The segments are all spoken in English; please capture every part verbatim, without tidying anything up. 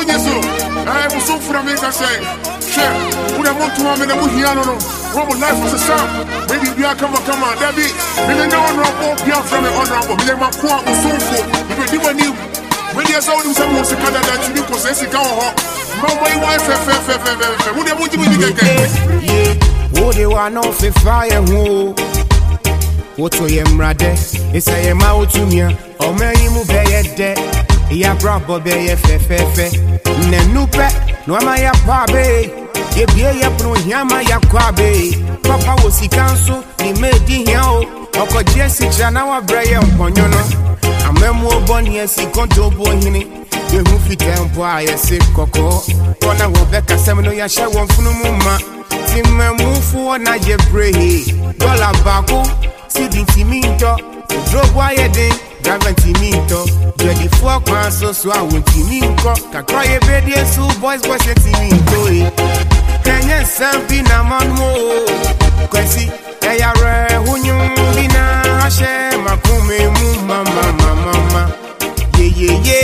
so. I am so for America say. Share. Put a month to one minute with Hiano. One more life was a sound. Maybe we are come on, come on. That be. Maybe no honorable. Pian from the honorable. Maybe my poor was so full. If you didn't know. When you saw them, someone said that you possess a cow. Mamma, you wife, who they want to be again? Yeah, who they want no fire, who what to him rather? It's a mouth to me, or may you move a dead. Ya brabo be ye fe fe fe. Ne nupe, no ma ya pabe. Ye bie ya pro yama ya kwabe. Papa wo si kanso, ni medi hiao. Oko jesi chana wa braye mponyo no. Amemu oboni esi konto bo hini. Ye hu fitempo a ye se koko. Kona wo beka semno ya hye won funu mu ma. Timemu fu na ye pray. Dollar bako, sidi timinto. Drobo ayede, driver timinto. Ready for class so so I won't timinko. Kakra ye bedie so boys boys ye timinto e. Kenya sampi na manmo. Kwesi eya re hunyum bina hashe makume mu mama mama mama. Ye ye ye.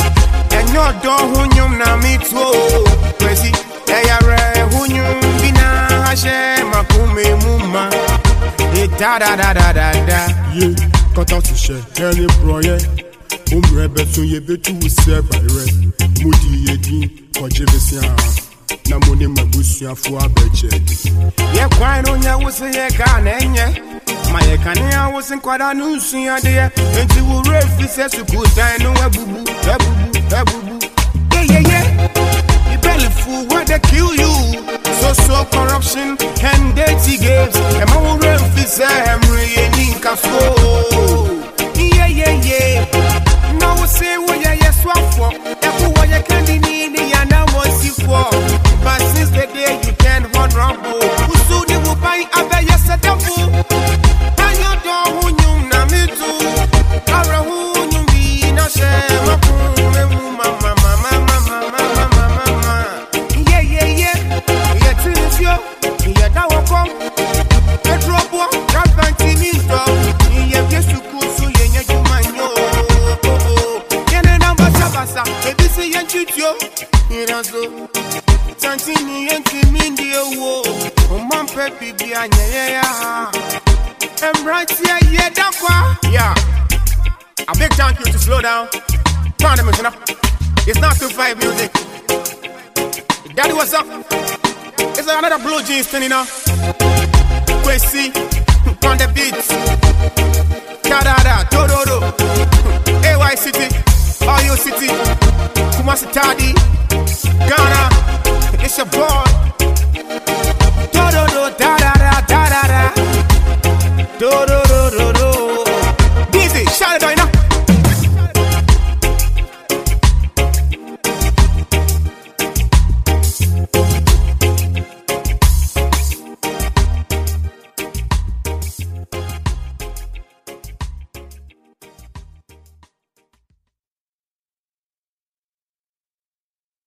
Enyo do hunyum na mitwo. Kwesi eya re hunyum bina hashe makume mu mama. E da da da da da da. Yeah, cut out the share. Any broye. Umre betu ye betu se bayre. Mudi yedi ko jevesia. Na moni mabusia fu abeche. Ye kwai no nya wo se ye ka na enye. Ma ye ka ne wo se kwada nu suya de. Enti wo refi se suku dan no abubu, abubu, abubu. Yeah yeah yeah. You belly fool where they kill you. So so corruption and dirty games. E ma wo refi se emre ye ninka so. Yeah yeah yeah. No say what ya yes for. Ever what you can need ya now what's you for. But since the day you can't run rumble, who soon you will buy a bear yes a double. And you don't who you na me too. Ara who you be na share my mama mama mama mama mama. Yeah yeah yeah. Yeah till you. Yeah that will come. The trouble that fancy me so. Yeah yes you could so yeah you man yo. Baby say you shoot yo, you know so. Santini yanki mindi wo, o man pepi bi anya ya. Em right here yeah that kwa. Yeah. A big thank you to Slow Down. Found him enough. It's not two five music. Daddy what's up? It's another blue jeans thing you know. Kwesi on the beats. Da da da do do do. A Y City. All your city, Kumasi Tadi, Ghana, it's your boy.